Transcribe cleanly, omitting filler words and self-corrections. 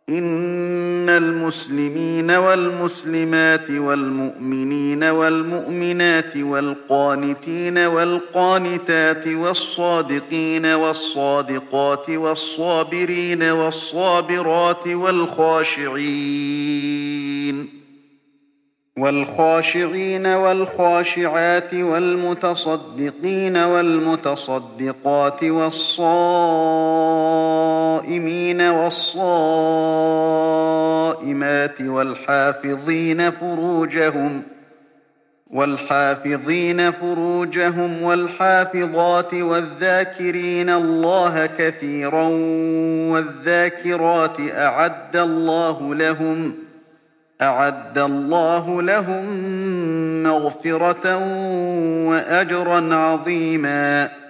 إن المسلمين والمسلمات والمؤمنين والمؤمنات والقانتين والقانتات والصادقين والصادقات والصابرين والصابرات والخاشعين والخاشعات والمتصدقين والمتصدقات والصائمين والصائمات والحافظين فروجهم والحافظات والذاكرين الله كثيرا والذاكرات أعد الله لهم مغفرة وأجرا عظيما.